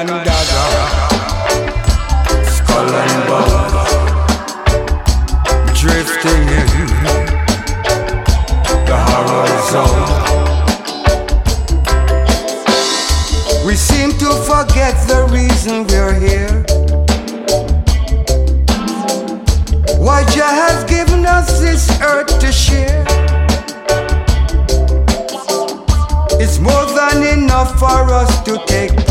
and dagger, skull and bones, drifting in the horror zone. We seem to forget the reason we're here. Why Jah has given us this earth to share. It's more than enough for us to take